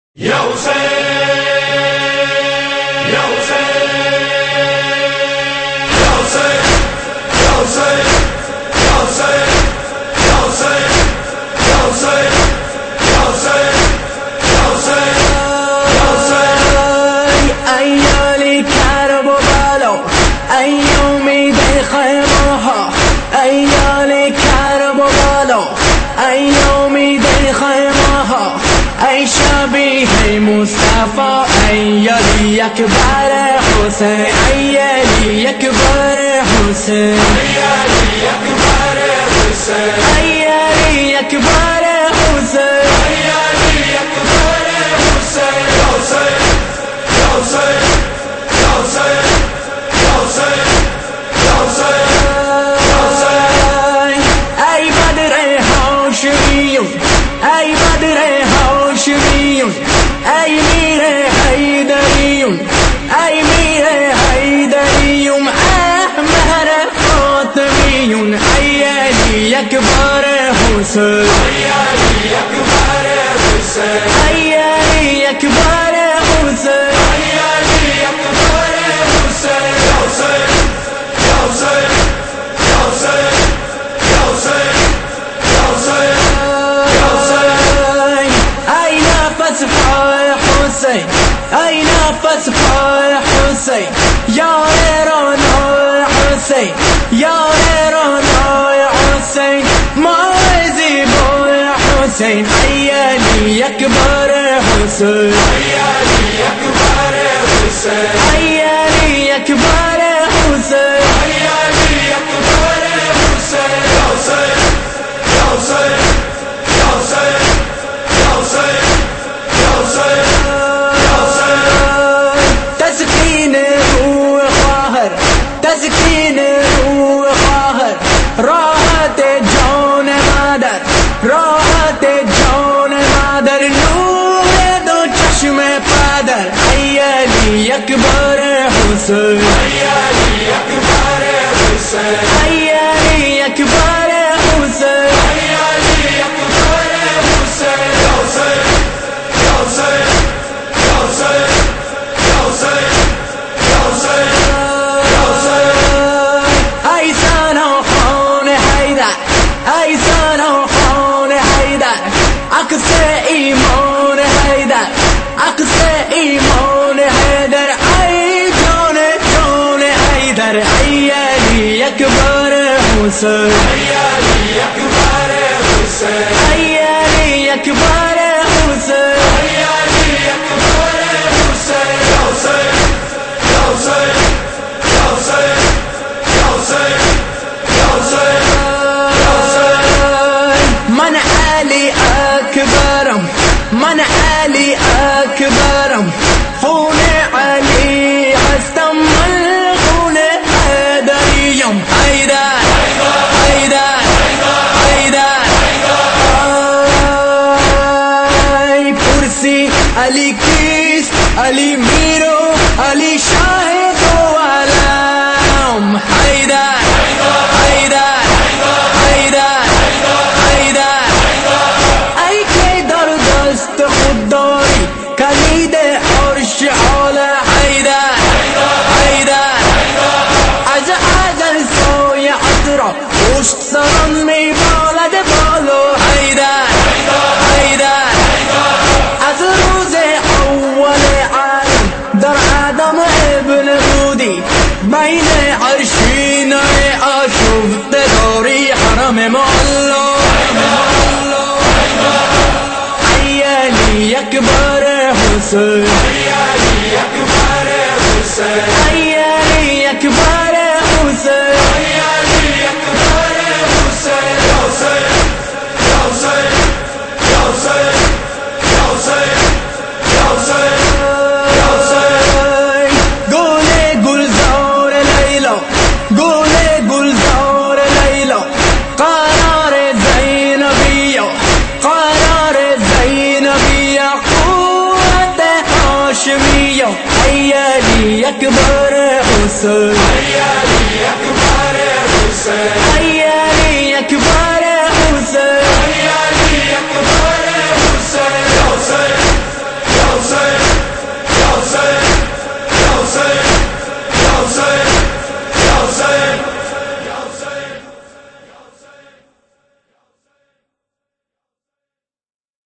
Ya Hussein, Ya Hussein, Ya Hussein, Ya Hussein, Ya Hussein, Ya Hussein, Ya Hussein, Ya Hussein, Ya Hussein, Ya Hussein. أيالي كرب وبالو أيومي خيمها أيالي كرب وبالو أيومي خيمها أي شبيه مصطفى أيالي أكبر حسين أيالي أكبر حسين أيالي أكبر حسين أيالي أكبر حسين أيالي أكبر حسين يا حسين يا حسين يا حسين يا حسين يا حسين يا حسين. أي بدر هاشمي أي بدر هاشمي أي مير حيدري أي مير حيدري أحمر فاطمي أيالي أكبر حسين أيالي أكبر حسين أيالي أكبر حسين أيالي أكبر حسين يا حسين يا حسين يا حسين يا حسين يا حسين يا حسين. أين فتح حسين أين فتح حسين يا إيران حسين يا إيران حسين ما يزيب حسين أيالي أكبر حسين أيالي أكبر حسين أيالي أكبر حسين أيالي أكبر حسين يا حسين يا حسين يا حسين يا حسين يا حسين يا حسين. تسكين روح قاهر تسكين روح قاهر راحت جان مادر راحت جان مادر نور دو چشم پدر أيالي أكبر حسين أيالي أكبر حسين أيالي أكبر حسين أيالي أكبر حسين يا حسين يا حسين يا حسين يا حسين يا حسين يا حسين. أي سنة خان حيدر أي سنة خان حيدر أقصى إيمان حيدر أقصى إيمان حيدر أي جان جان حيدر أيالي أكبر حسين أيالي أكبر حسين أيالي أكبر حسين أيالي أكبر حسين يا حسين يا حسين يا حسين يا حسين يا حسين يا حسين. من علي أكبرم من علي أكبرم خون علي عستم الخون حيدريم حيدر حيدر حيدر أي كرسي علي كيس علي ميرو علي شاهد وعلام حيدر حيدر حيدر حيدر أي كيدر دست خداري كليد عرش على حيدر حيدر از ازل سوی عطرا پشت سرم می بالد بالو حیدر حیدر از روز اول عالم در آدم ابن بودی بین عرشین آشفت داری حرم مولا أيالي أكبر حسين أيالي أكبر حسين أيالي أكبر حسين أيالي أكبر حسين يا حسين يا حسين يا حسين يا حسين يا حسين يا حسين. قولي گلزار ليلى قولي گلزار ليلى قرار زينبية قرار زينبية قوة هاشمية أيالي أكبر حسين أيالي أكبر حسين